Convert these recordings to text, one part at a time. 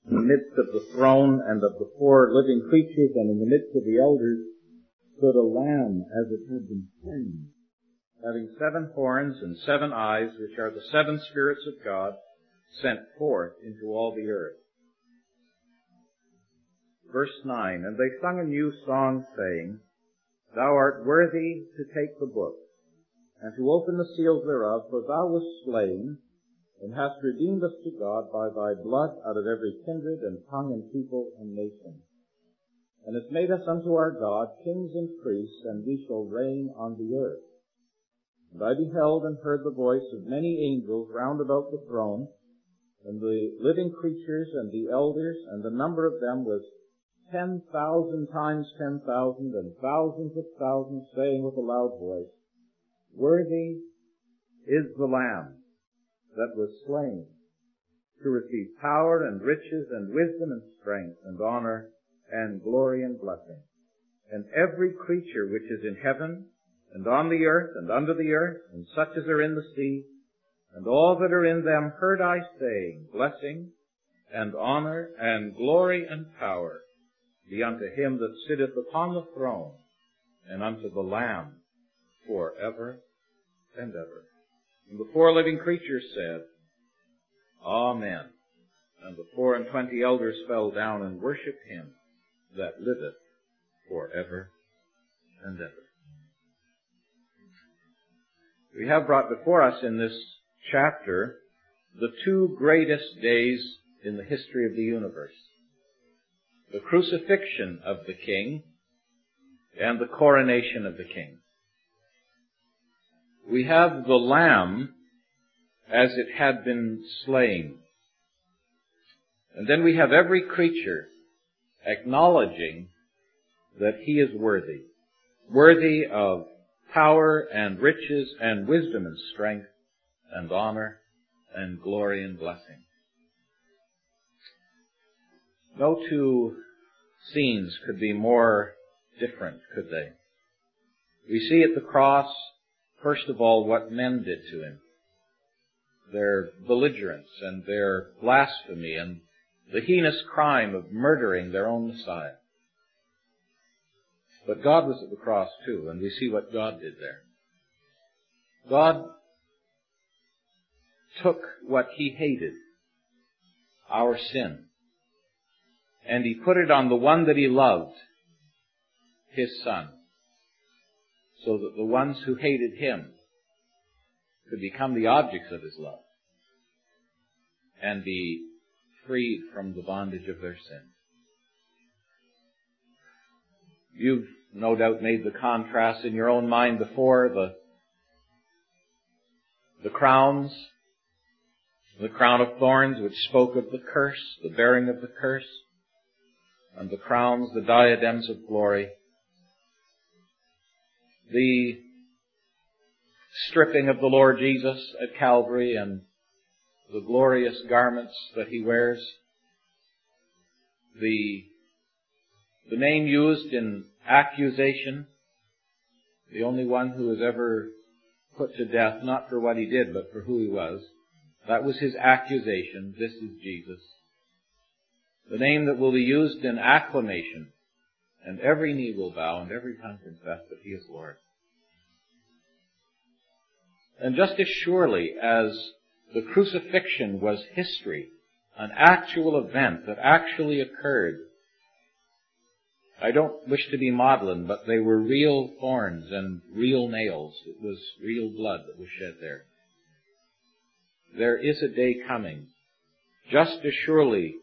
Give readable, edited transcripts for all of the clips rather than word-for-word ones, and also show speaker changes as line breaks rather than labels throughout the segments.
In the midst of the throne and of the four living creatures and in the midst of the elders stood a lamb as it had been slain, having 7 horns and 7 eyes, which are the 7 spirits of God sent forth into all the earth. Verse 9, and they sung a new song, saying, Thou art worthy to take the book, and to open the seals thereof, for thou wast slain, and hast redeemed us to God by thy blood out of every kindred and tongue and people and nation. And hast made us unto our God kings and priests, and we shall reign on the earth. And I beheld and heard the voice of many angels round about the throne, and the living creatures and the elders, and the number of them was 10,000 times 10,000, and thousands of thousands, saying with a loud voice, Worthy is the Lamb that was slain to receive power and riches and wisdom and strength and honor and glory and blessing. And every creature which is in heaven and on the earth and under the earth and such as are in the sea and all that are in them heard I saying, Blessing and honor and glory and power be unto him that sitteth upon the throne and unto the Lamb forever and ever. And the 4 living creatures said, Amen. And the 24 elders fell down and worshipped him that liveth forever and ever. We have brought before us in this chapter the 2 greatest days in the history of the universe. The crucifixion of the King and the coronation of the King. We have the Lamb as it had been slain. And then we have every creature acknowledging that he is worthy. Worthy of power and riches and wisdom and strength and honor and glory and blessing. No 2 scenes could be more different, could they? We see at the cross, first of all, what men did to him. Their belligerence and their blasphemy and the heinous crime of murdering their own Messiah. But God was at the cross too, and we see what God did there. God took what he hated, our sin, and he put it on the one that he loved, his Son, so that the ones who hated him could become the objects of his love and be freed from the bondage of their sin. You've no doubt made the contrast in your own mind before, the crowns, the crown of thorns which spoke of the curse, the bearing of the curse, and the crowns, the diadems of glory, the stripping of the Lord Jesus at Calvary and the glorious garments that he wears, the name used in accusation, the only one who was ever put to death, not for what he did, but for who he was. That was his accusation. This is Jesus. The name that will be used in acclamation, and every knee will bow and every tongue confess that he is Lord. And just as surely as the crucifixion was history, an actual event that actually occurred, I don't wish to be maudlin, but they were real thorns and real nails. It was real blood that was shed there. There is a day coming, just as surely,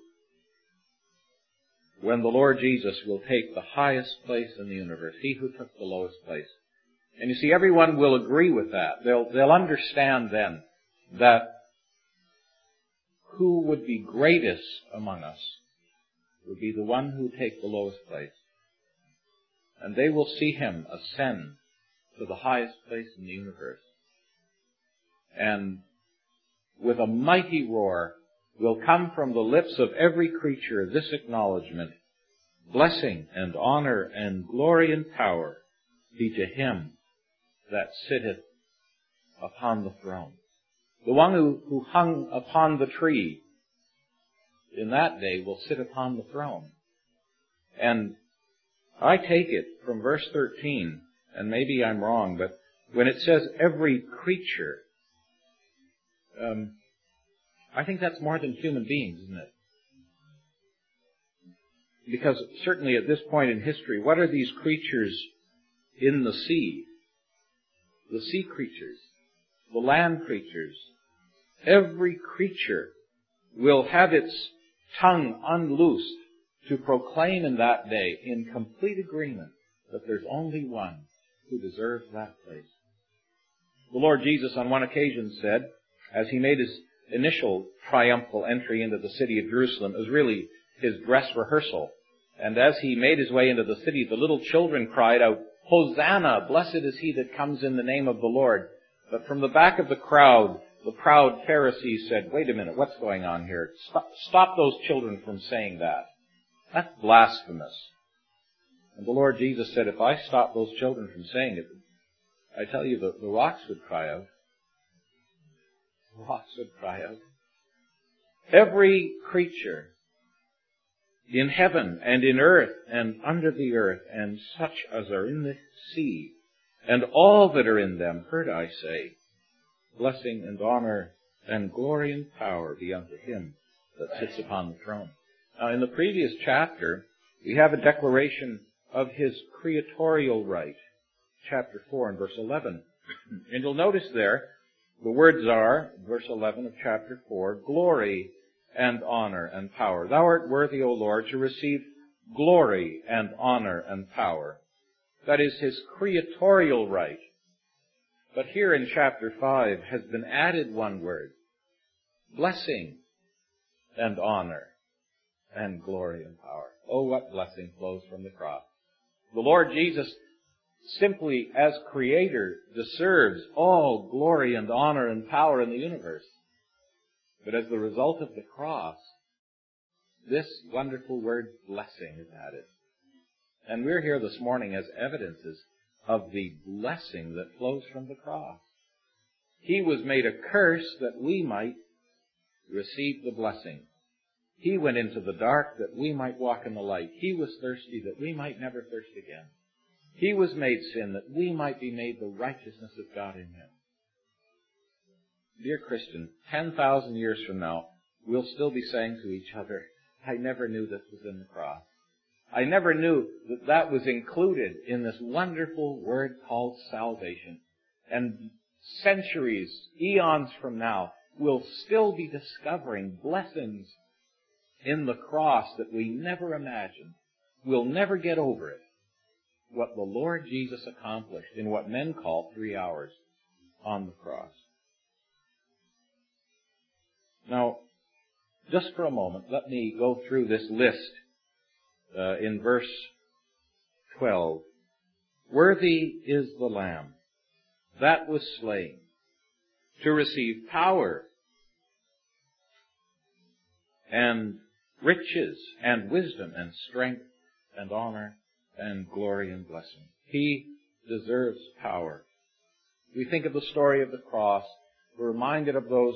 when the Lord Jesus will take the highest place in the universe, he who took the lowest place. And you see, everyone will agree with that. They'll understand then that who would be greatest among us would be the one who would take the lowest place. And they will see him ascend to the highest place in the universe. And with a mighty roar will come from the lips of every creature this acknowledgement: Blessing and honor and glory and power be to him that sitteth upon the throne. The one who hung upon the tree in that day will sit upon the throne. And I take it from verse 13, and maybe I'm wrong, but when it says every creature, I think that's more than human beings, isn't it? Because certainly at this point in history, what are these creatures in the sea? The sea creatures, the land creatures. Every creature will have its tongue unloosed to proclaim in that day, in complete agreement, that there's only one who deserves that place. The Lord Jesus on one occasion said, as he made his initial triumphal entry into the city of Jerusalem, it was really his dress rehearsal. And as he made his way into the city, the little children cried out, "Hosanna! Blessed is he that comes in the name of the Lord." But from the back of the crowd, the proud Pharisees said, "Wait a minute, what's going on here? Stop those children from saying that. That's blasphemous." And the Lord Jesus said, if I stop those children from saying it, I tell you, the rocks would cry out. The rocks would cry out. Every creature in heaven and in earth and under the earth and such as are in the sea and all that are in them, heard I say, blessing and honor and glory and power be unto him that sits upon the throne. Now, in the previous chapter, we have a declaration of his creatorial right. Chapter 4 and verse 11. And you'll notice there, the words are, verse 11 of chapter 4, glory and honor and power. Thou art worthy, O Lord, to receive glory and honor and power. That is his creatorial right. But here in chapter 5 has been added one word, blessing and honor and glory and power. Oh, what blessing flows from the cross. The Lord Jesus, simply as Creator, deserves all glory and honor and power in the universe. But as the result of the cross, this wonderful word blessing is added. And we're here this morning as evidences of the blessing that flows from the cross. He was made a curse that we might receive the blessing. He went into the dark that we might walk in the light. He was thirsty that we might never thirst again. He was made sin that we might be made the righteousness of God in him. Dear Christian, 10,000 years from now, we'll still be saying to each other, I never knew this was in the cross. I never knew that that was included in this wonderful word called salvation. And centuries, eons from now, we'll still be discovering blessings in the cross that we never imagined. We'll never get over it. What the Lord Jesus accomplished in what men call 3 hours on the cross. Now, just for a moment, let me go through this list in verse 12. Worthy is the Lamb that was slain to receive power and riches and wisdom and strength and honor and glory and blessing. He deserves power. We think of the story of the cross. We're reminded of those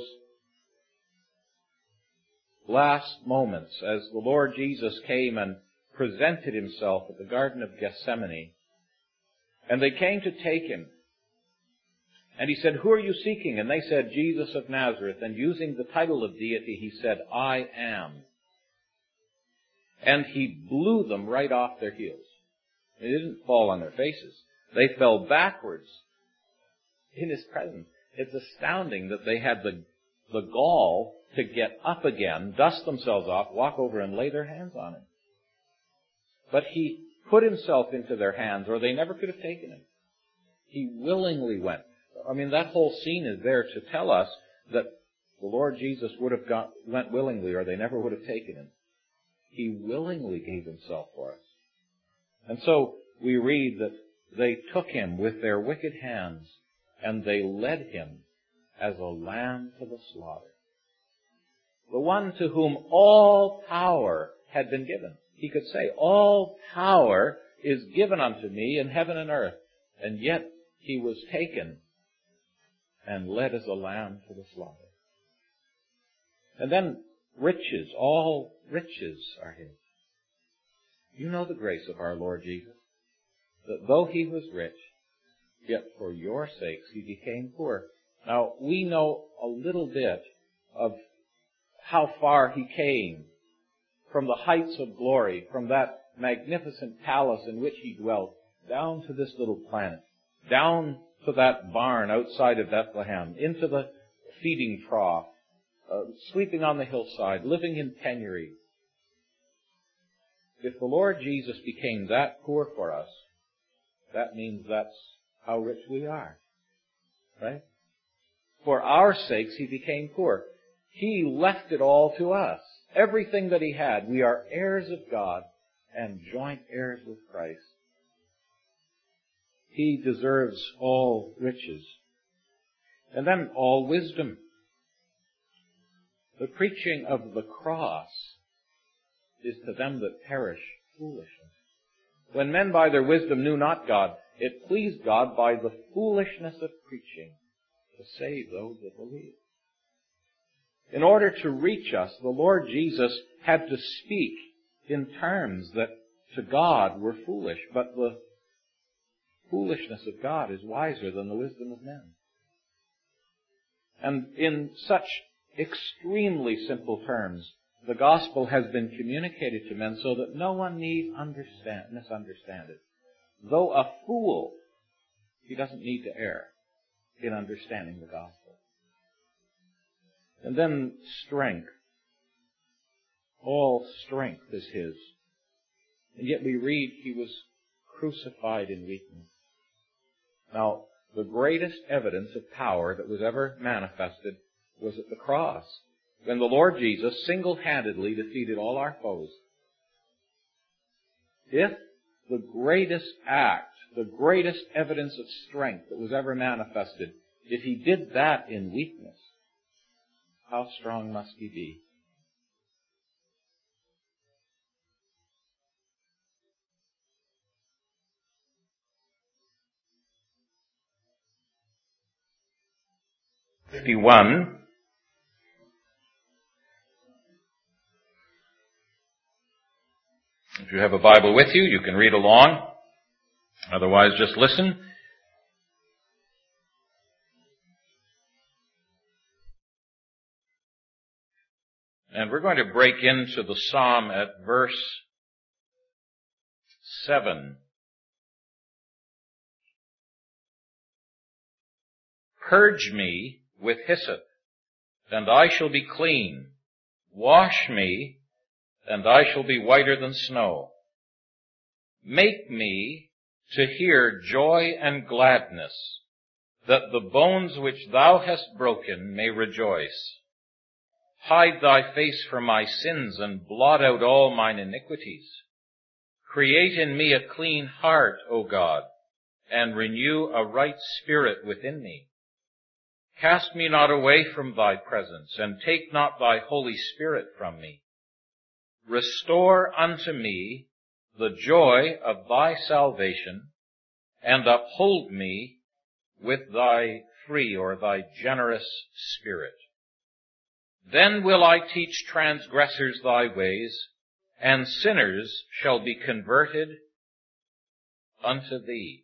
last moments as the Lord Jesus came and presented himself at the Garden of Gethsemane. And they came to take him. And he said, who are you seeking? And they said, Jesus of Nazareth. And using the title of deity, he said, I am. And he blew them right off their heels. They didn't fall on their faces. They fell backwards in his presence. It's astounding that they had the gall to get up again, dust themselves off, walk over and lay their hands on him. But he put himself into their hands, or they never could have taken him. He willingly went. I mean, that whole scene is there to tell us that the Lord Jesus would have went willingly, or they never would have taken him. He willingly gave himself for us. And so we read that they took him with their wicked hands, and they led him as a lamb to the slaughter. The one to whom all power had been given. He could say, all power is given unto me in heaven and earth. And yet he was taken and led as a lamb to the slaughter. And then
riches, all riches are His. You know the grace of our Lord Jesus, that though He was rich, yet for your sakes He became poor. Now, we know a little bit of how far He came from the heights of glory, from that magnificent palace in which He dwelt, down to this little planet, down to that barn outside of Bethlehem, into the feeding trough, sleeping on the hillside, living in penury. If the Lord Jesus became that poor for us, that means that's how rich we are. Right? For our sakes He became poor. He left it all to us. Everything that He had. We are heirs of God and joint heirs with Christ. He deserves all riches. And then all wisdom. The preaching of the cross is to them that perish foolishness. When men by their wisdom knew not God, it pleased God by the foolishness of preaching to save those that believe. In order to reach us, the Lord Jesus had to speak in terms that to God were foolish, but the foolishness of God is wiser than the wisdom of men. And in such extremely simple terms, the gospel has been communicated to men so that no one need misunderstand it. Though a fool, he doesn't need to err in understanding the gospel. And then strength. All strength is His. And yet we read He was crucified in weakness. Now, the greatest evidence of power that was ever manifested was at the cross, when the Lord Jesus single-handedly defeated all our foes. If the greatest act, the greatest evidence of strength that was ever manifested, if He did that in weakness, how strong must He be? (51) If you have a Bible with you, you can read along. Otherwise, just listen. And we're going to break into the psalm at verse 7. Purge me with hyssop, and I shall be clean. Wash me, and I shall be whiter than snow. Make me to hear joy and gladness, that the bones which thou hast broken may rejoice. Hide thy face from my sins, and blot out all mine iniquities. Create in me a clean heart, O God, and renew a right spirit within me. Cast me not away from thy presence, and take not thy Holy Spirit from me. Restore unto me the joy of thy salvation, and uphold me with thy free or thy generous spirit. Then will I teach transgressors thy ways, and sinners shall be converted unto thee.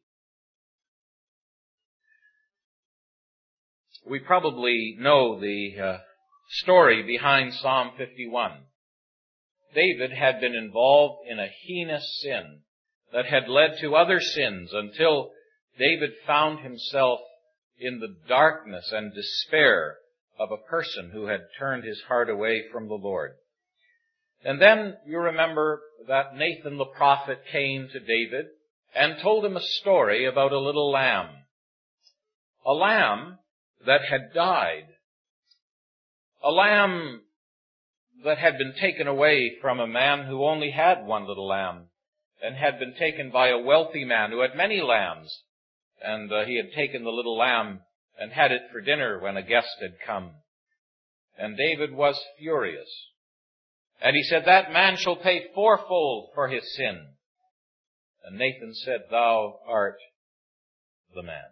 We probably know the story behind Psalm 51. David had been involved in a heinous sin that had led to other sins until David found himself in the darkness and despair of a person who had turned his heart away from the Lord. And then you remember that Nathan the prophet came to David and told him a story about a little lamb. A lamb that had died. A lamb that had been taken away from a man who only had one little lamb, and had been taken by a wealthy man who had many lambs. And he had taken the little lamb and had it for dinner when a guest had come. And David was furious. And he said, that man shall pay fourfold for his sin. And Nathan said, thou art the man.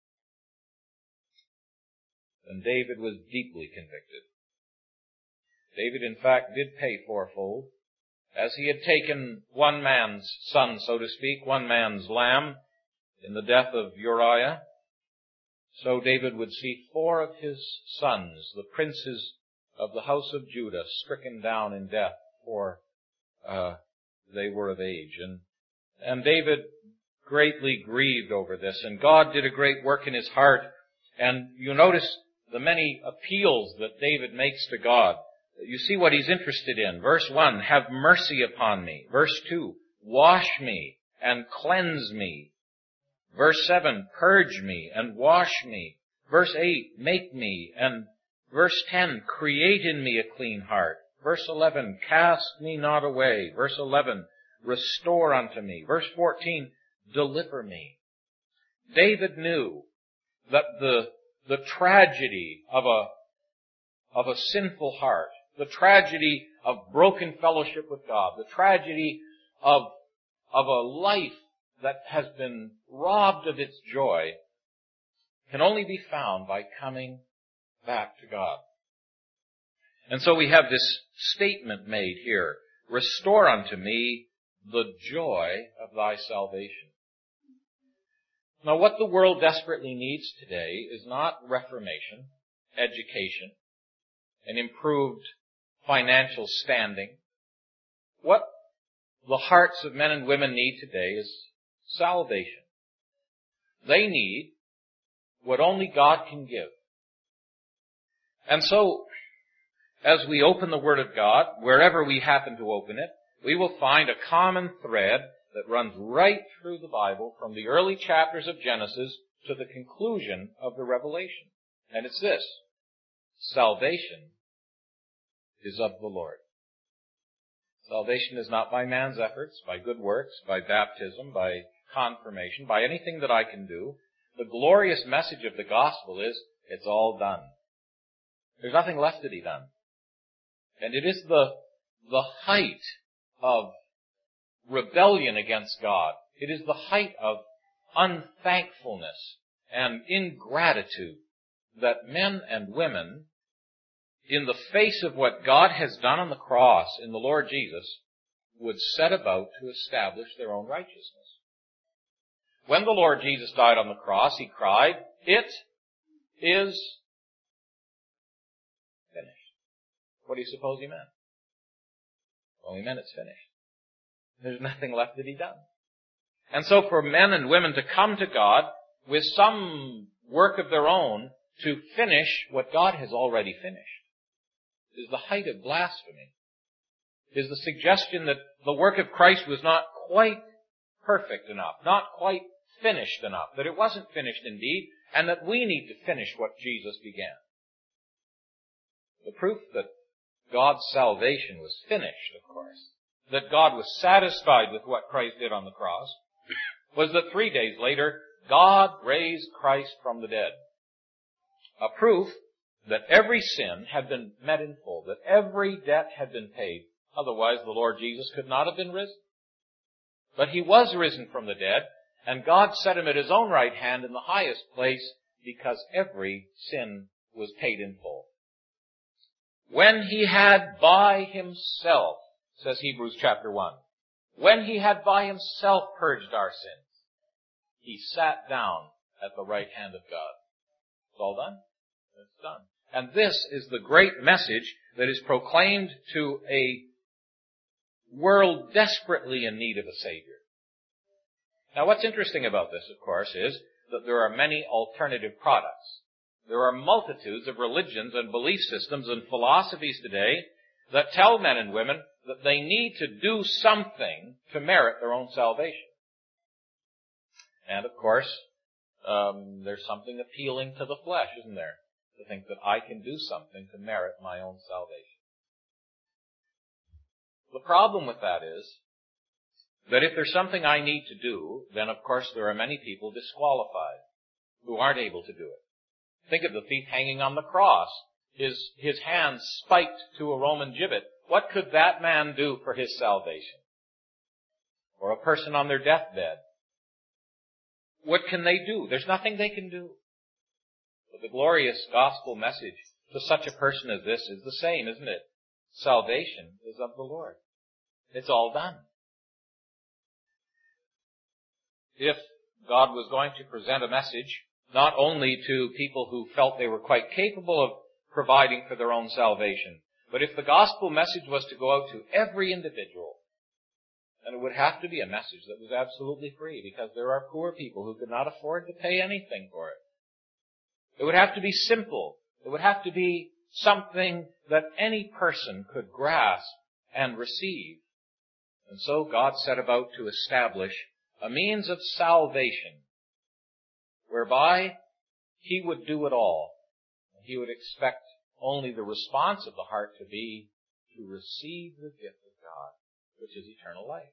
And David was deeply convicted. David, in fact, did pay fourfold. As he had taken one man's son, so to speak, one man's lamb in the death of Uriah, so David would see 4 of his sons, the princes of the house of Judah, stricken down in death before they were of age. And David greatly grieved over this, and God did a great work in his heart. And you notice the many appeals that David makes to God. You see what he's interested in. Verse 1, have mercy upon me. Verse 2, wash me and cleanse me. Verse 7, purge me and wash me. Verse 8, make me. And verse 10, create in me a clean heart. Verse 11, cast me not away. Verse 11, restore unto me. Verse 14, deliver me. David knew that the tragedy of a sinful heart, the tragedy of broken fellowship with God, the tragedy of a life that has been robbed of its joy, can only be found by coming back to God. And so we have this statement made here, restore unto me the joy of thy salvation. Now, what the world desperately needs today is not reformation, education, an improved financial standing. What the hearts of men and women need today is salvation. They need what only God can give. And so, as we open the Word of God, wherever we happen to open it, we will find a common thread that runs right through the Bible from the early chapters of Genesis to the conclusion of the Revelation. And it's this: salvation is of the Lord. Salvation is not by man's efforts, by good works, by baptism, by confirmation, by anything that I can do. The glorious message of the gospel is, it's all done. There's nothing left to be done. And it is the height of rebellion against God. It is the height of unthankfulness and ingratitude that men and women, in the face of what God has done on the cross in the Lord Jesus, would set about to establish their own righteousness. When the Lord Jesus died on the cross, he cried, it is finished. What do you suppose he meant? Well, he meant it's finished. There's nothing left to be done. And so for men and women to come to God with some work of their own to finish what God has already finished is the height of blasphemy. Is the suggestion that the work of Christ was not quite perfect enough, not quite finished enough, that it wasn't finished indeed, and that we need to finish what Jesus began. The proof that God's salvation was finished, of course, that God was satisfied with what Christ did on the cross, was that 3 days later, God raised Christ from the dead. A proof that every sin had been met in full, that every debt had been paid. Otherwise, the Lord Jesus could not have been risen. But he was risen from the dead, and God set him at his own right hand in the highest place because every sin was paid in full. When he had by himself, says Hebrews chapter 1, when he had by himself purged our sins, he sat down at the right hand of God. It's all done. It's done. And this is the great message that is proclaimed to a world desperately in need of a Savior. Now, what's interesting about this, of course, is that there are many alternative products. There are multitudes of religions and belief systems and philosophies today that tell men and women that they need to do something to merit their own salvation. And, of course, there's something appealing to the flesh, isn't there? To think that I can do something to merit my own salvation. The problem with that is that if there's something I need to do, then of course there are many people disqualified who aren't able to do it. Think of the thief hanging on the cross, his hands spiked to a Roman gibbet. What could that man do for his salvation? Or a person on their deathbed. What can they do? There's nothing they can do. But the glorious gospel message to such a person as this is the same, isn't it? salvation is of the Lord. It's all done. If God was going to present a message not only to people who felt they were quite capable of providing for their own salvation, but if the gospel message was to go out to every individual, then it would have to be a message that was absolutely free, because there are poor people who could not afford to pay anything for it. It would have to be simple. It would have to be something that any person could grasp and receive. And so God set about to establish a means of salvation whereby He would do it all. He would expect only the response of the heart to be to receive the gift of God, which is eternal life.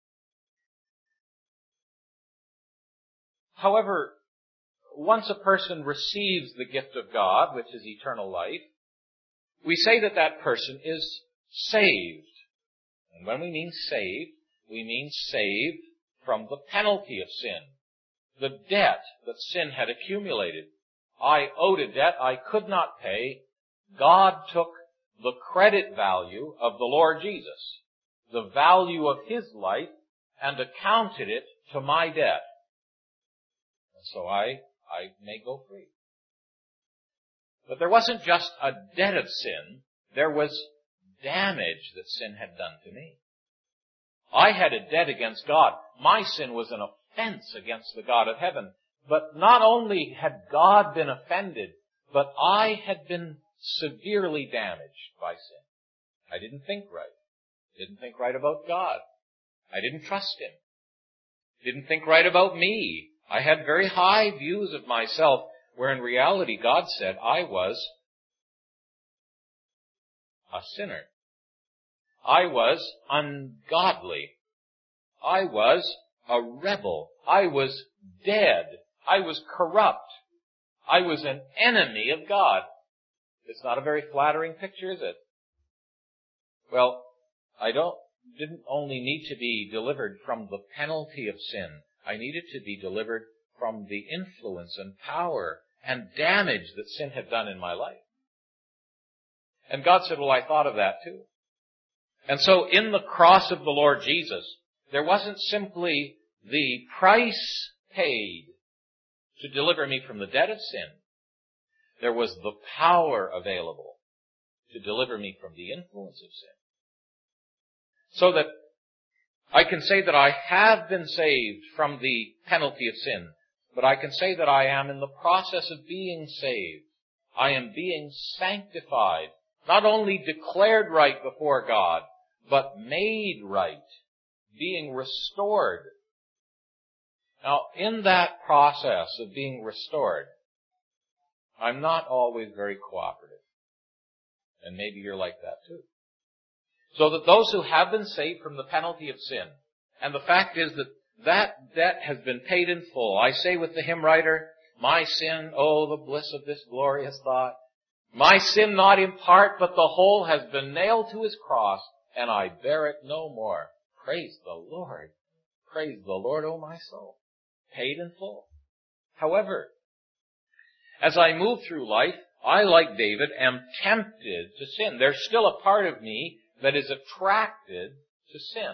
However, once a person receives the gift of God, which is eternal life, we say that that person is saved. And when we mean saved from the penalty of sin, the debt that sin had accumulated. I owed a debt I could not pay. God took the credit value of the Lord Jesus, the value of His life, and accounted it to my debt. And so I may go free. But there wasn't just a debt of sin. There was damage that sin had done to me. I had a debt against God. My sin was an offense against the God of heaven. But not only had God been offended, but I had been severely damaged by sin. I didn't think right. Didn't think right about God. I didn't trust Him. Didn't think right about me. I had very high views of myself, where in reality God said I was a sinner. I was ungodly. I was a rebel. I was dead. I was corrupt. I was an enemy of God. It's not a very flattering picture, is it? Well, I didn't only need to be delivered from the penalty of sin. I needed to be delivered from the influence and power and damage that sin had done in my life. And God said, well, I thought of that too. And so in the cross of the Lord Jesus, there wasn't simply the price paid to deliver me from the debt of sin. There was the power available to deliver me from the influence of sin. So that I can say that I have been saved from the penalty of sin, but I can say that I am in the process of being saved. I am being sanctified, not only declared right before God, but made right, being restored. Now, in that process of being restored, I'm not always very cooperative. And maybe you're like that too. So that those who have been saved from the penalty of sin, and the fact is that that debt has been paid in full. I say with the hymn writer, my sin, oh, the bliss of this glorious thought. My sin not in part, but the whole has been nailed to His cross, and I bear it no more. Praise the Lord. Praise the Lord, O my soul. Paid in full. However, as I move through life, I, like David, am tempted to sin. There's still a part of me that is attracted to sin.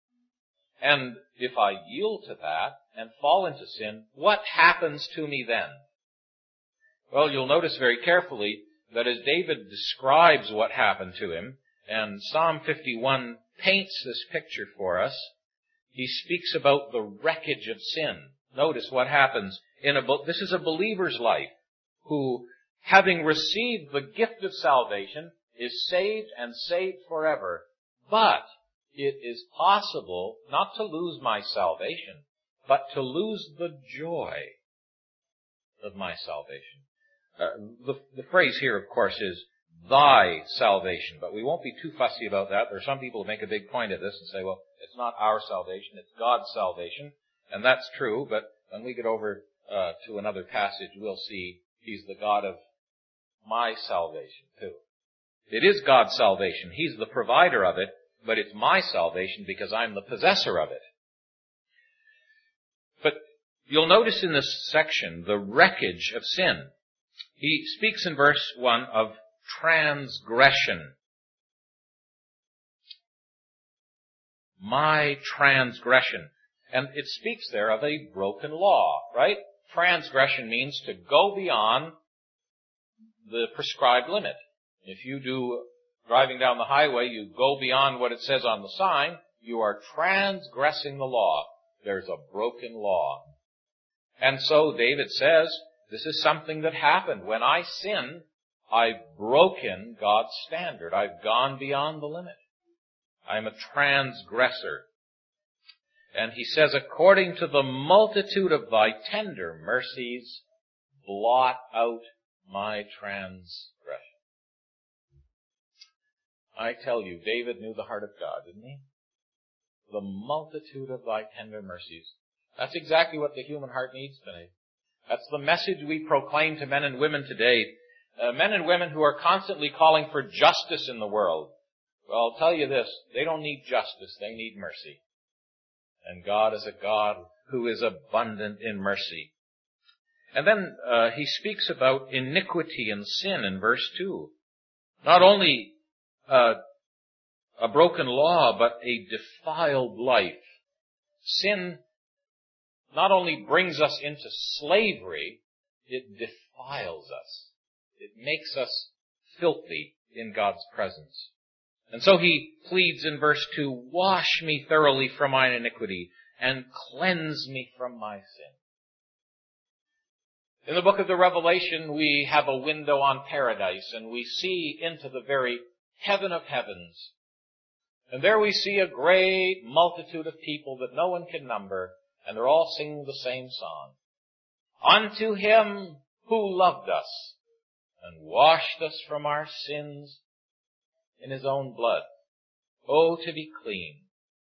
And if I yield to that and fall into sin, what happens to me then? Well, you'll notice very carefully that as David describes what happened to him, and Psalm 51 paints this picture for us, he speaks about the wreckage of sin. Notice what happens this is a believer's life who, having received the gift of salvation, is saved and saved forever. But it is possible not to lose my salvation, but to lose the joy of my salvation. The phrase here, of course, is thy salvation, but we won't be too fussy about that. There are some people who make a big point of this and say, well, it's not our salvation, it's God's salvation. And that's true, but when we get over to another passage, we'll see He's the God of my salvation too. It is God's salvation. He's the provider of it, but it's my salvation because I'm the possessor of it. But you'll notice in this section the wreckage of sin. He speaks in verse 1 of transgression. my transgression. And it speaks there of a broken law, right? Transgression means to go beyond the prescribed limit. If you do, driving down the highway, you go beyond what it says on the sign, you are transgressing the law. There's a broken law. And so David says, this is something that happened. When I sin, I've broken God's standard. I've gone beyond the limit. I'm a transgressor. And he says, according to the multitude of thy tender mercies, blot out my transgression. I tell you, David knew the heart of God, didn't he? The multitude of thy tender mercies. That's exactly what the human heart needs today. That's the message we proclaim to men and women today. Men and women who are constantly calling for justice in the world. Well, I'll tell you this, they don't need justice, they need mercy. And God is a God who is abundant in mercy. And then he speaks about iniquity and sin in verse 2. Not only a broken law, but a defiled life. Sin not only brings us into slavery, it defiles us. It makes us filthy in God's presence. And so he pleads in verse 2, wash me thoroughly from mine iniquity and cleanse me from my sin. In the book of the Revelation, we have a window on paradise, and we see into the very heaven of heavens. And there we see a great multitude of people that no one can number, and they're all singing the same song. Unto him who loved us and washed us from our sins in his own blood. Oh, to be clean.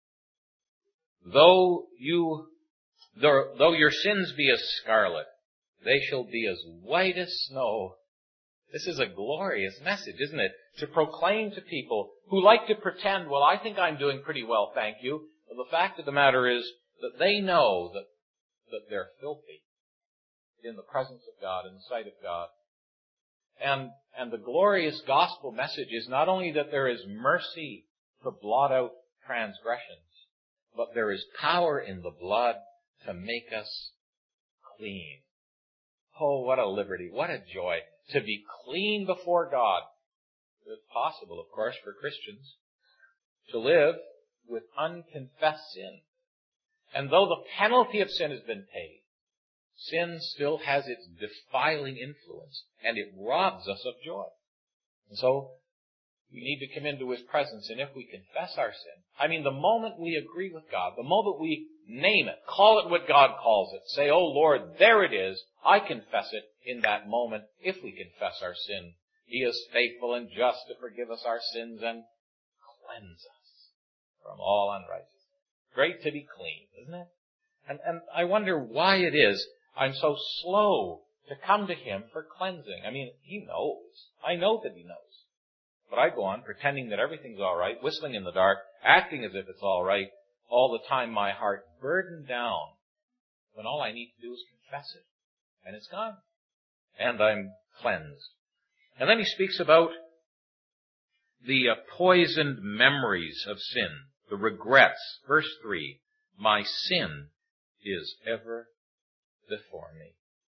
Though your sins be as scarlet, they shall be as white as snow. This is a glorious message, isn't it? To proclaim to people who like to pretend, well, I think I'm doing pretty well, thank you. But the fact of the matter is that they know that they're filthy in the presence of God, in the sight of God. And the glorious gospel message is not only that there is mercy to blot out transgressions, but there is power in the blood to make us clean. Oh, what a liberty, what a joy to be clean before God. It's possible, of course, for Christians to live with unconfessed sin. And though the penalty of sin has been paid, sin still has its defiling influence, and it robs us of joy. And so, we need to come into his presence, and if we confess our sin, the moment we agree with God, the moment we name it, call it what God calls it, say, oh Lord, there it is, I confess it, in that moment, if we confess our sin, he is faithful and just to forgive us our sins and cleanse us from all unrighteousness. Great to be clean, isn't it? And I wonder why it is I'm so slow to come to him for cleansing. He knows. I know that he knows. But I go on pretending that everything's all right, whistling in the dark, acting as if it's all right, all the time my heart burdened down, when all I need to do is confess it. And it's gone. And I'm cleansed. And then he speaks about the poisoned memories of sin, the regrets. Verse 3, my sin is ever before me.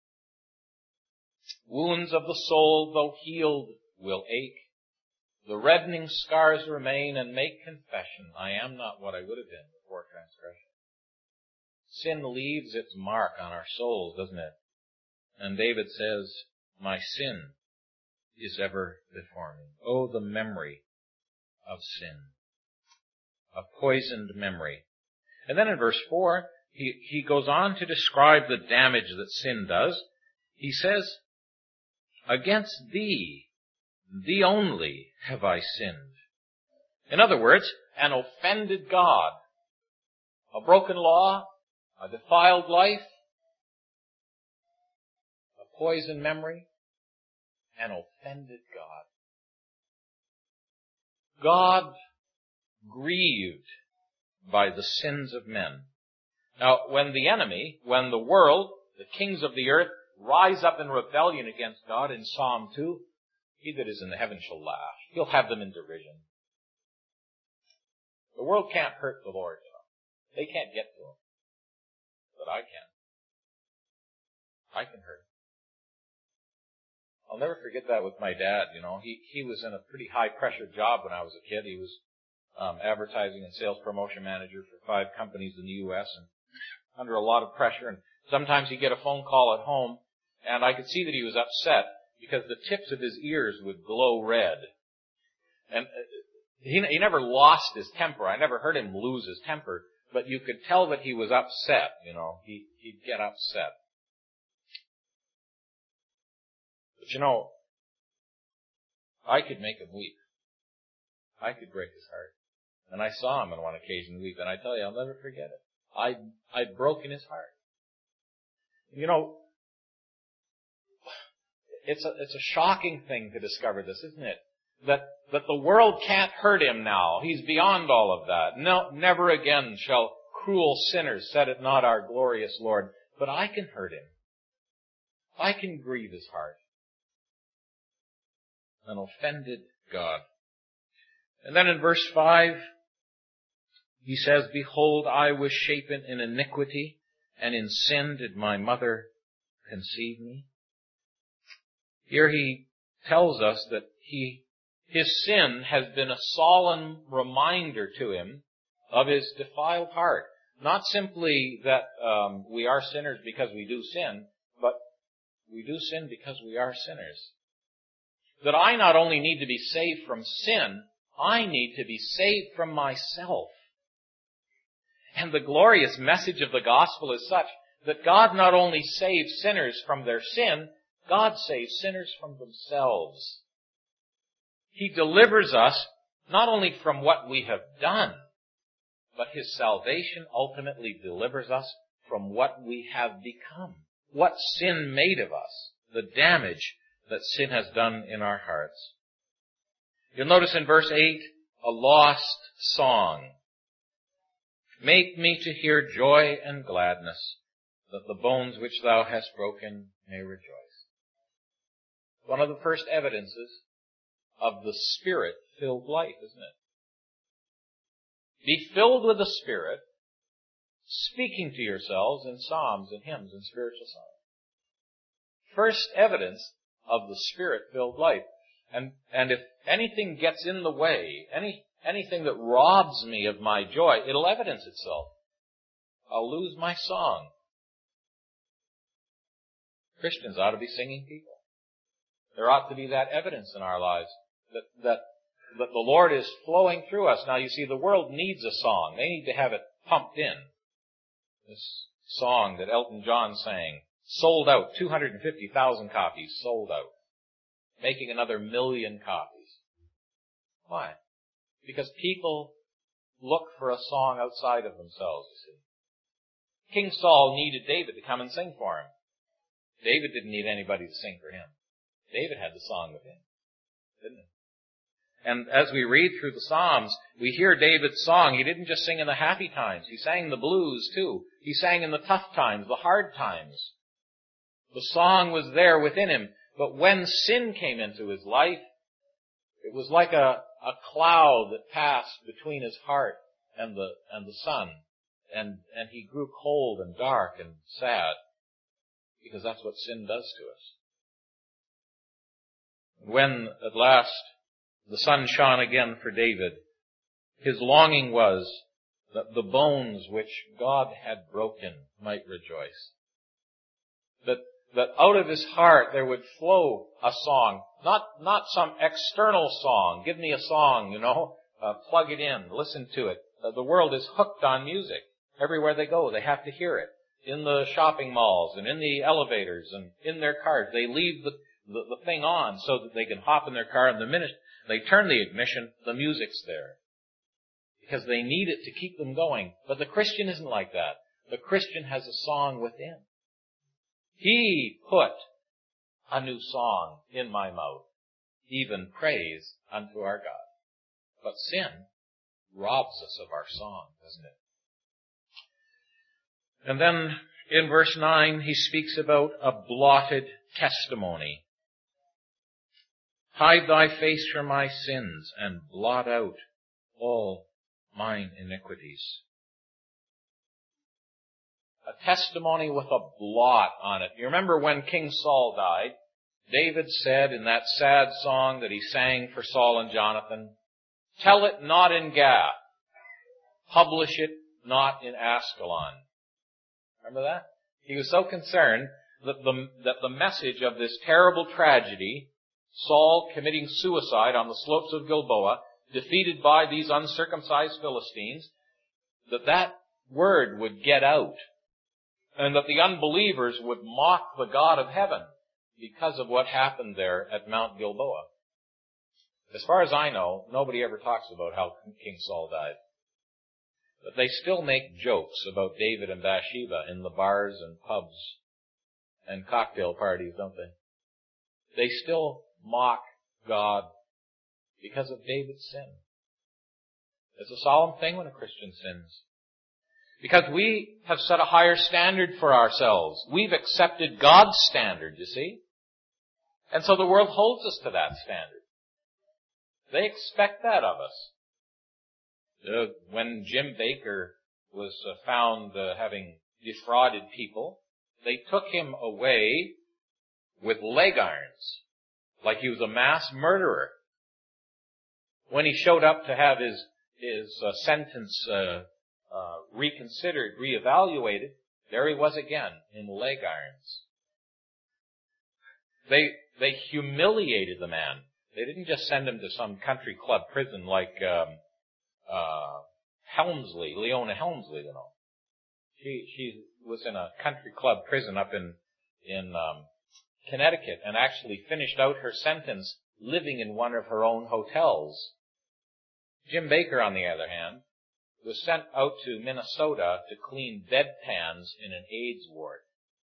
Wounds of the soul, though healed, will ache. The reddening scars remain and make confession. I am not what I would have been before transgression. Sin leaves its mark on our souls, doesn't it? And David says, my sin is ever before me. Oh, the memory of sin. A poisoned memory. And then in verse 4, he goes on to describe the damage that sin does. He says, against thee only have I sinned. In other words, an offended God, a broken law, a defiled life, a poisoned memory, an offended God. God grieved by the sins of men. Now, when the enemy, when the world, the kings of the earth, rise up in rebellion against God in Psalm 2, he that is in the heaven shall laugh. He'll have them in derision. The world can't hurt the Lord. They can't get to him. But I can. I can hurt him. I'll never forget that with my dad. He was in a pretty high-pressure job when I was a kid. He was advertising and sales promotion manager for 5 companies in the U.S. and under a lot of pressure. And sometimes he'd get a phone call at home, and I could see that he was upset because the tips of his ears would glow red. And he never lost his temper. I never heard him lose his temper, but you could tell that he was upset. He'd get upset. But I could make him weep. I could break his heart. And I saw him on one occasion weep, and I tell you, I'll never forget it. I'd broken his heart. It's a shocking thing to discover this, isn't it? That the world can't hurt him now. He's beyond all of that. No, never again shall cruel sinners set at naught our glorious Lord. But I can hurt him. I can grieve his heart. An offended God. And then in verse 5, he says, Behold, I was shapen in iniquity, and in sin did my mother conceive me. Here he tells us that his sin has been a solemn reminder to him of his defiled heart. Not simply that we are sinners because we do sin, but we do sin because we are sinners. That I not only need to be saved from sin, I need to be saved from myself. And the glorious message of the gospel is such that God not only saves sinners from their sin, God saves sinners from themselves. He delivers us not only from what we have done, but His salvation ultimately delivers us from what we have become. What sin made of us. The damage that sin has done in our hearts. You'll notice in verse 8, a lost song. Make me to hear joy and gladness, that the bones which thou hast broken may rejoice. One of the first evidences of the Spirit-filled life, isn't it? Be filled with the Spirit, speaking to yourselves in psalms and hymns and spiritual songs. First evidence of the Spirit-filled life. And if anything gets in the way, anything that robs me of my joy, it'll evidence itself. I'll lose my song. Christians ought to be singing people. There ought to be that evidence in our lives that the Lord is flowing through us. Now you see, the world needs a song. They need to have it pumped in. This song that Elton John sang, sold out, 250,000 copies sold out. Making another 1 million copies. Why? Because people look for a song outside of themselves, you see. King Saul needed David to come and sing for him. David didn't need anybody to sing for him. David had the song with him, didn't he? And as we read through the Psalms, we hear David's song. He didn't just sing in the happy times. He sang the blues too. He sang in the tough times, the hard times. The song was there within him. But when sin came into his life, it was like a cloud that passed between his heart and the sun. And he grew cold and dark and sad. Because that's what sin does to us. When at last the sun shone again for David, his longing was that the bones which God had broken might rejoice. That out of his heart there would flow a song, not some external song. Give me a song, plug it in, listen to it. The world is hooked on music. Everywhere they go, they have to hear it. In the shopping malls and in the elevators and in their cars, they leave the thing on so that they can hop in their car, and the minute they turn the ignition, the music's there. Because they need it to keep them going. But the Christian isn't like that. The Christian has a song within. He put a new song in my mouth, even praise unto our God. But sin robs us of our song, doesn't it? And then in verse 9, he speaks about a blotted testimony. Hide thy face from my sins and blot out all mine iniquities. A testimony with a blot on it. You remember when King Saul died, David said in that sad song that he sang for Saul and Jonathan, "Tell it not in Gath, publish it not in Askelon." Remember that? He was so concerned that the message of this terrible tragedy, Saul committing suicide on the slopes of Gilboa, defeated by these uncircumcised Philistines, that word would get out, and that the unbelievers would mock the God of heaven because of what happened there at Mount Gilboa. As far as I know, nobody ever talks about how King Saul died. But they still make jokes about David and Bathsheba in the bars and pubs and cocktail parties, don't they? They still mock God because of David's sin. It's a solemn thing when a Christian sins. Because we have set a higher standard for ourselves. We've accepted God's standard, you see? And so the world holds us to that standard. They expect that of us. When Jim Baker was found having defrauded people, they took him away with leg irons, like he was a mass murderer. When he showed up to have his sentence reconsidered, reevaluated, there he was again in leg irons. They humiliated the man. They didn't just send him to some country club prison like Helmsley, Leona Helmsley, you know. She was in a country club prison up in Connecticut and actually finished out her sentence living in one of her own hotels. Jim Baker, on the other hand, was sent out to Minnesota to clean bedpans in an AIDS ward.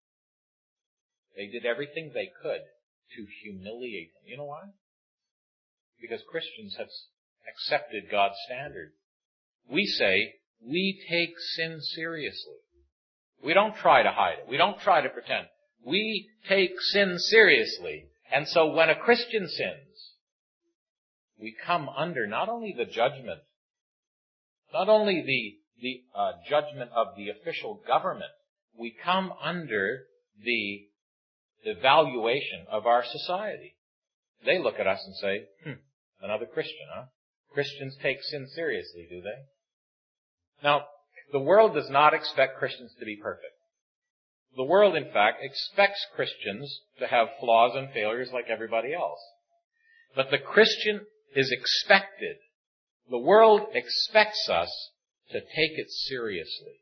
They did everything they could to humiliate him. You know why? Because Christians have accepted God's standard. We say we take sin seriously. We don't try to hide it. We don't try to pretend. We take sin seriously. And so when a Christian sins, we come under not only the judgment, not only the judgment of the official government, we come under the evaluation of our society. They look at us and say, another Christian, huh? Christians take sin seriously, do they? Now, the world does not expect Christians to be perfect. The world, in fact, expects Christians to have flaws and failures like everybody else. But the Christian is expected. The world expects us to take it seriously.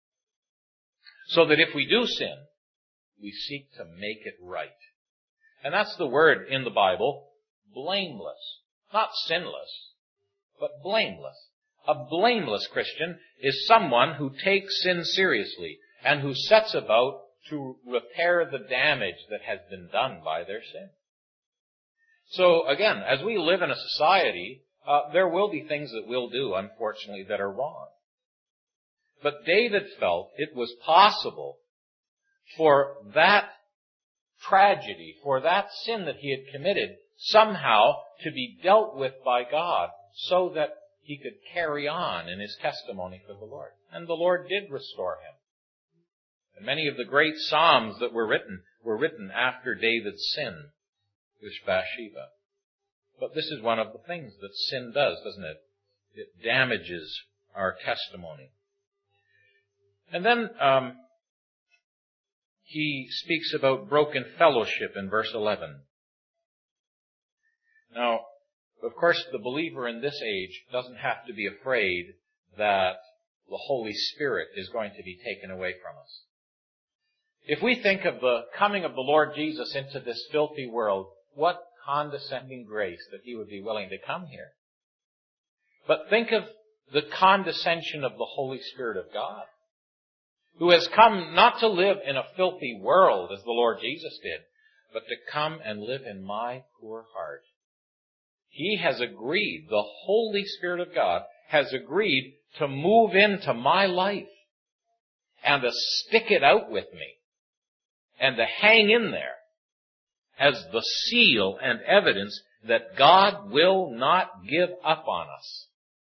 So that if we do sin, we seek to make it right. And that's the word in the Bible, blameless. Not sinless, but blameless. A blameless Christian is someone who takes sin seriously and who sets about to repair the damage that has been done by their sin. So again, as we live in a society, there will be things that we'll do, unfortunately, that are wrong. But David felt it was possible for that tragedy, for that sin that he had committed, somehow to be dealt with by God so that he could carry on in his testimony for the Lord. And the Lord did restore him. And many of the great psalms that were written after David's sin with Bathsheba. But this is one of the things that sin does, doesn't it? It damages our testimony. And then he speaks about broken fellowship in verse 11. Now, of course, the believer in this age doesn't have to be afraid that the Holy Spirit is going to be taken away from us. If we think of the coming of the Lord Jesus into this filthy world, what condescending grace that he would be willing to come here. But think of the condescension of the Holy Spirit of God, who has come not to live in a filthy world as the Lord Jesus did, but to come and live in my poor heart. He has agreed, the Holy Spirit of God has agreed to move into my life and to stick it out with me and to hang in there as the seal and evidence that God will not give up on us.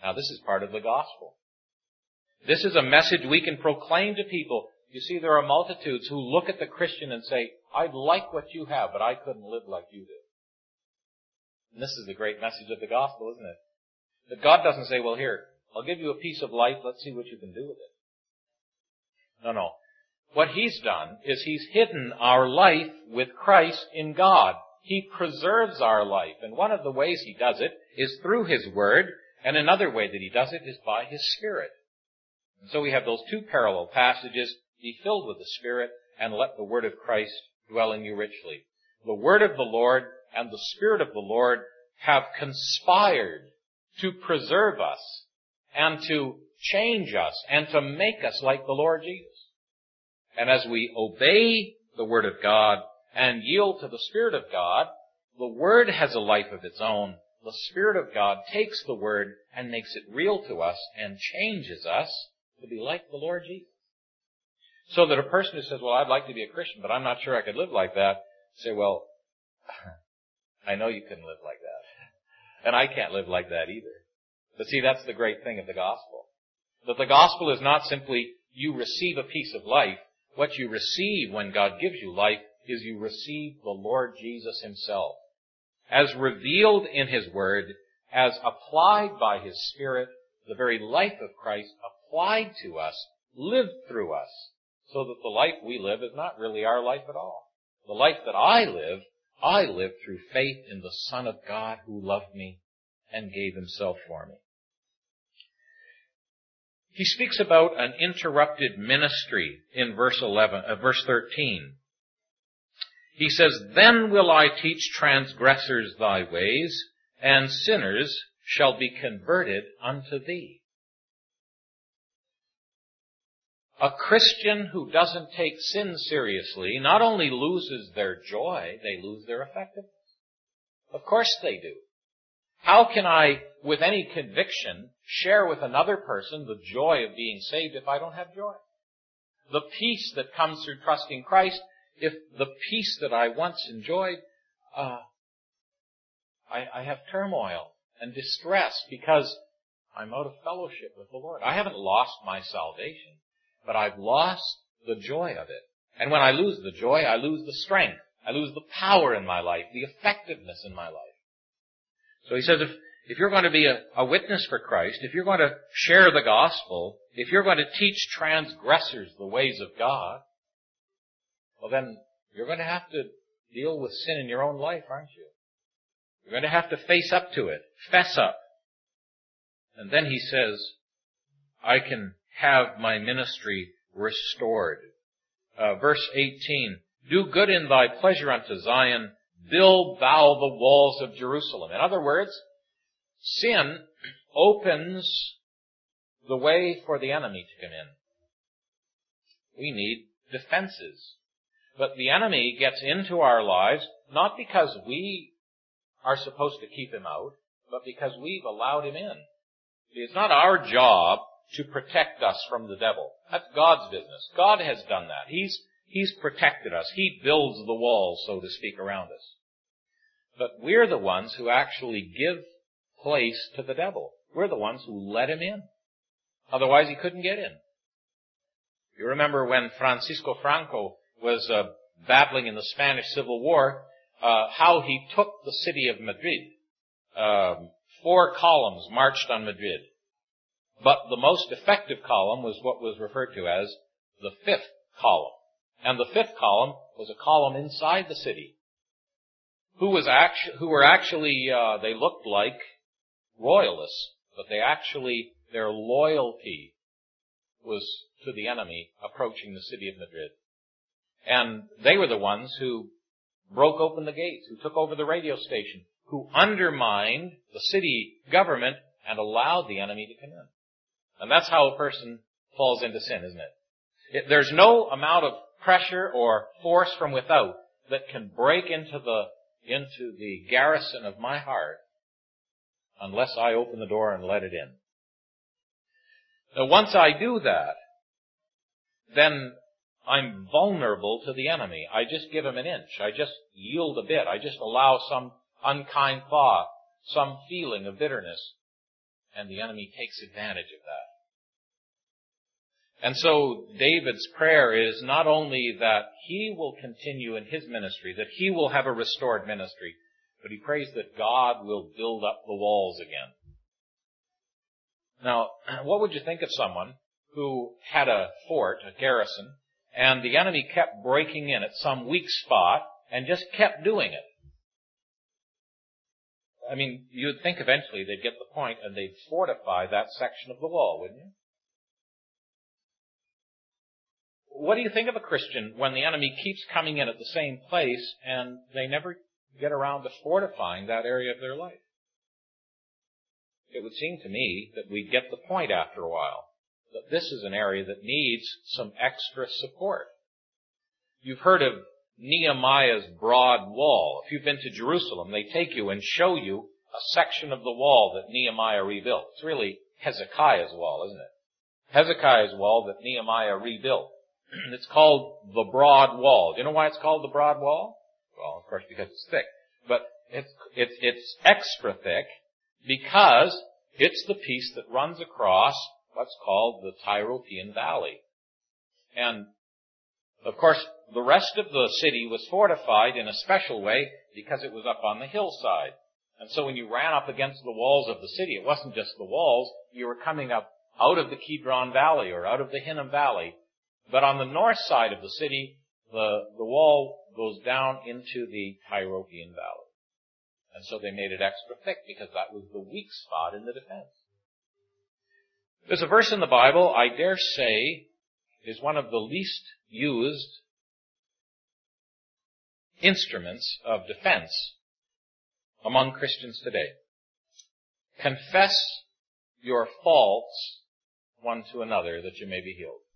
Now, this is part of the gospel. This is a message we can proclaim to people. You see, there are multitudes who look at the Christian and say, I'd like what you have, but I couldn't live like you do. And this is the great message of the gospel, isn't it? That God doesn't say, well, here, I'll give you a piece of life, let's see what you can do with it. No. What He's done is He's hidden our life with Christ in God. He preserves our life. And one of the ways He does it is through His Word, and another way that He does it is by His Spirit. And so we have those two parallel passages. Be filled with the Spirit, and let the Word of Christ dwell in you richly. The Word of the Lord and the Spirit of the Lord have conspired to preserve us and to change us and to make us like the Lord Jesus. And as we obey the Word of God and yield to the Spirit of God, the Word has a life of its own. The Spirit of God takes the Word and makes it real to us and changes us to be like the Lord Jesus. So that a person who says, well, I'd like to be a Christian, but I'm not sure I could live like that, say, well, I know you couldn't live like that. And I can't live like that either. But see, that's the great thing of the gospel. That the gospel is not simply you receive a piece of life. What you receive when God gives you life is you receive the Lord Jesus Himself. As revealed in His Word, as applied by His Spirit, the very life of Christ applied to us, lived through us, so that the life we live is not really our life at all. The life that I live through faith in the Son of God who loved me and gave Himself for me. He speaks about an interrupted ministry in verse 13. He says, then will I teach transgressors thy ways, and sinners shall be converted unto thee. A Christian who doesn't take sin seriously not only loses their joy, they lose their effectiveness. Of course they do. How can I, with any conviction, share with another person the joy of being saved if I don't have joy? The peace that comes through trusting Christ, if the peace that I once enjoyed, I have turmoil and distress because I'm out of fellowship with the Lord. I haven't lost my salvation, but I've lost the joy of it. And when I lose the joy, I lose the strength. I lose the power in my life, the effectiveness in my life. So he says, if you're going to be a witness for Christ, if you're going to share the gospel, if you're going to teach transgressors the ways of God, well then, you're going to have to deal with sin in your own life, aren't you? You're going to have to face up to it, fess up. And then he says, I can have my ministry restored. Verse 18, do good in thy pleasure unto Zion, build thou the walls of Jerusalem. In other words, sin opens the way for the enemy to come in. We need defenses. But the enemy gets into our lives not because we are supposed to keep him out, but because we've allowed him in. It's not our job to protect us from the devil. That's God's business. God has done that. He's protected us. He builds the walls, so to speak, around us. But we're the ones who actually give place to the devil. We're the ones who let him in. Otherwise, he couldn't get in. You remember when Francisco Franco was battling in the Spanish Civil War, how he took the city of Madrid. 4 columns marched on Madrid. But the most effective column was what was referred to as the 5th column. And the 5th column was a column inside the city. Who were actually, they looked like royalists, but their loyalty was to the enemy approaching the city of Madrid. And they were the ones who broke open the gates, who took over the radio station, who undermined the city government and allowed the enemy to come in. And that's how a person falls into sin, isn't it? There's no amount of pressure or force from without that can break into the garrison of my heart unless I open the door and let it in. Now, once I do that, then I'm vulnerable to the enemy. I just give him an inch. I just yield a bit. I just allow some unkind thought, some feeling of bitterness. and the enemy takes advantage of that. And so David's prayer is not only that he will continue in his ministry, that he will have a restored ministry, but he prays that God will build up the walls again. Now, what would you think of someone who had a fort, a garrison, and the enemy kept breaking in at some weak spot and just kept doing it? I mean, you'd think eventually they'd get the point and they'd fortify that section of the wall, wouldn't you? What do you think of a Christian when the enemy keeps coming in at the same place and they never get around to fortifying that area of their life? It would seem to me that we'd get the point after a while, that this is an area that needs some extra support. You've heard of Nehemiah's broad wall. If you've been to Jerusalem, they take you and show you a section of the wall that Nehemiah rebuilt. It's really Hezekiah's wall, isn't it? Hezekiah's wall that Nehemiah rebuilt. It's called the broad wall. Do you know why it's called the broad wall? Well, of course, because it's thick. But it's extra thick because it's the piece that runs across what's called the Tyropoeon Valley. And, of course, the rest of the city was fortified in a special way because it was up on the hillside. And so when you ran up against the walls of the city, it wasn't just the walls. You were coming up out of the Kidron Valley or out of the Hinnom Valley. But on the north side of the city, the wall goes down into the Tyropoeon Valley. And so they made it extra thick because that was the weak spot in the defense. There's a verse in the Bible, I dare say, is one of the least used instruments of defense among Christians today. Confess your faults one to another that you may be healed.